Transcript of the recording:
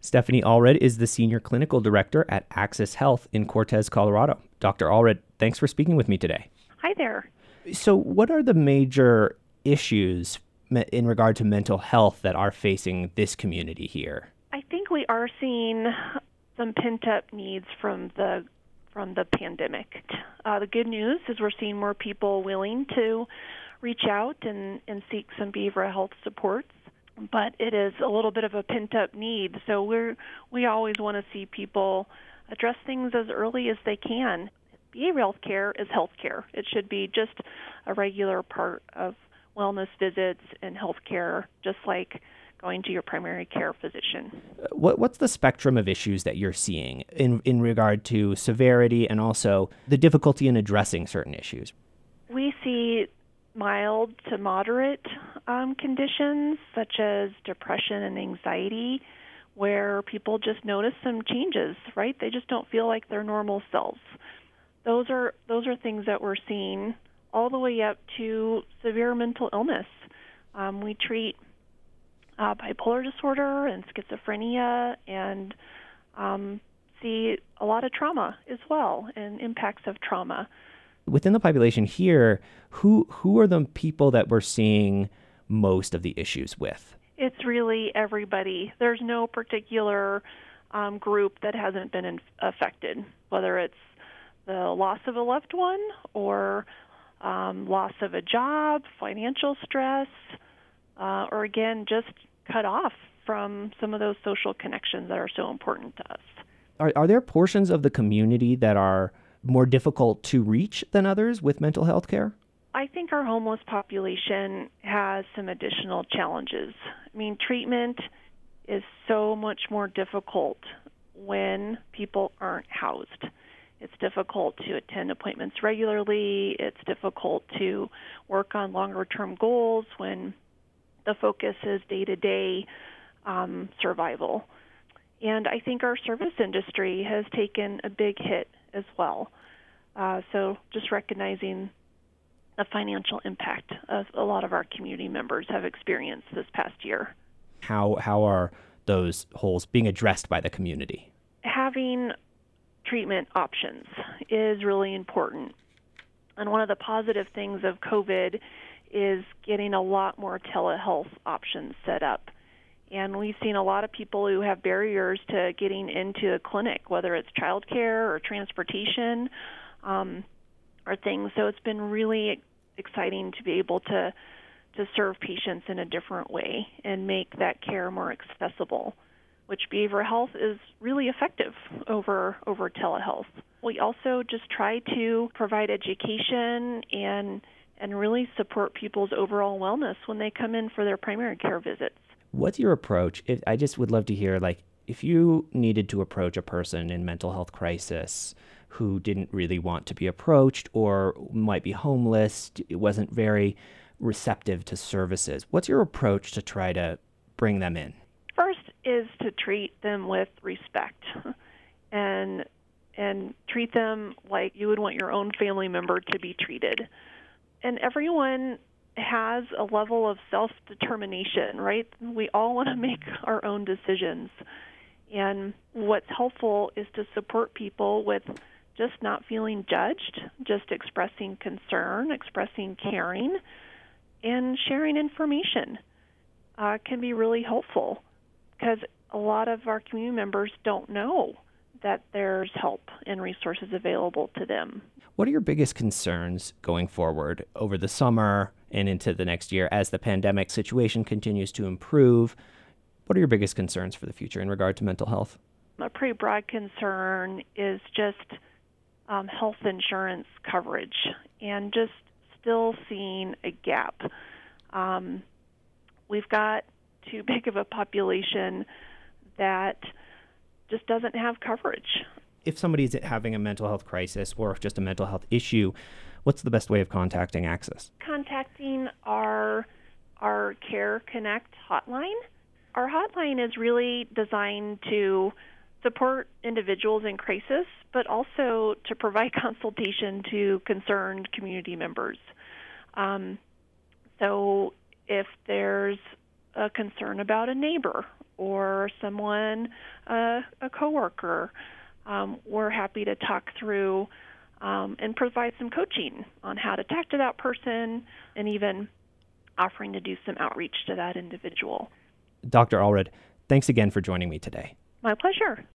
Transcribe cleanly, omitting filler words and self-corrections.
Stephanie Allred is the Senior Clinical Director at Access Health in Cortez, Colorado. Dr. Allred, thanks for speaking with me today. Hi there. So what are the major issues in regard to mental health that are facing this community here? I think we are seeing some pent-up needs from the pandemic. The good news is we're seeing more people willing to reach out and seek some behavioral health supports, but it is a little bit of a pent-up need. So we always want to see people address things as early as they can. Behavioral health care is health care. It should be just a regular part of wellness visits and health care, just like going to your primary care physician. What's the spectrum of issues that you're seeing in regard to severity and also the difficulty in addressing certain issues? We see mild to moderate conditions such as depression and anxiety, where people just notice some changes, right? They just don't feel like their normal selves. Those are things that we're seeing all the way up to severe mental illness. We treat bipolar disorder and schizophrenia and see a lot of trauma as well and impacts of trauma. Within the population here, who are the people that we're seeing most of the issues with? It's really everybody. There's no particular group that hasn't been affected, whether it's the loss of a loved one or loss of a job, financial stress, or again, just cut off from some of those social connections that are so important to us. Are there portions of the community that are more difficult to reach than others with mental health care? I think our homeless population has some additional challenges. I mean, treatment is so much more difficult when people aren't housed. It's difficult to attend appointments regularly. It's difficult to work on longer-term goals when the focus is day-to-day survival. And I think our service industry has taken a big hit as well. So just recognizing the financial impact of a lot of our community members have experienced this past year. How are those holes being addressed by the community? Having treatment options is really important. And one of the positive things of COVID is getting a lot more telehealth options set up. And we've seen a lot of people who have barriers to getting into a clinic, whether it's childcare or transportation or things. So it's been really exciting to be able to serve patients in a different way and make that care more accessible, which behavioral health is really effective over telehealth. We also just try to provide education and really support people's overall wellness when they come in for their primary care visits. What's your approach? I just would love to hear, if you needed to approach a person in mental health crisis who didn't really want to be approached or might be homeless, it wasn't very receptive to services, what's your approach to try to bring them in? First is to treat them with respect and treat them like you would want your own family member to be treated. And everyone has a level of self-determination, right? We all want to make our own decisions. And what's helpful is to support people with just not feeling judged, just expressing concern, expressing caring, and sharing information can be really helpful because a lot of our community members don't know that there's help and resources available to them. What are your biggest concerns going forward over the summer and into the next year as the pandemic situation continues to improve? What are your biggest concerns for the future in regard to mental health? A pretty broad concern is just health insurance coverage and just still seeing a gap. We've got too big of a population that just doesn't have coverage. If somebody's having a mental health crisis or just a mental health issue, what's the best way of contacting Access? Contacting our Care Connect hotline. Our hotline is really designed to support individuals in crisis, but also to provide consultation to concerned community members. So if there's a concern about a neighbor or someone, a coworker. We're happy to talk through and provide some coaching on how to talk to that person, and even offering to do some outreach to that individual. Dr. Allred, thanks again for joining me today. My pleasure.